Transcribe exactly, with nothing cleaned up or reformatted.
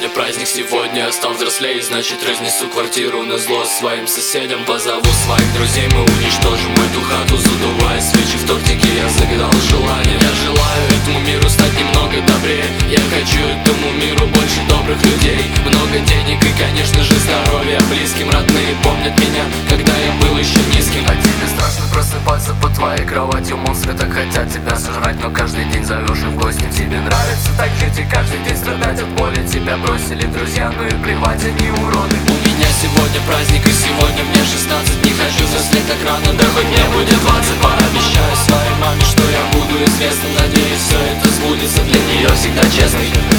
сегодня праздник, сегодня я стал взрослее, значит разнесу квартиру на зло своим соседям. Позову своих друзей, мы уничтожим эту хату, задувая свечи в тортике, я загадал желание. Я желаю этому миру стать немного добрее, я хочу этому миру больше добрых людей. Много денег и, конечно же, здоровья близким. Родные помнят меня, когда я был еще низким. А тебе страшно просыпаться под твоей кроватью, монстры так хотят тебя сожрать, но каждый день зовешь их в гости. Тебе нравится так жить и каждый день страдать от боли. Тебя бросили друзья, ну и плевать, они уроды. У меня сегодня праздник и сегодня мне шестнадцать. Не хочу взрослеть так рано, да хоть мне будет двадцать. Пообещаю своей маме, что я буду известным. Надеюсь, все это сбудется, для нее всегда честный.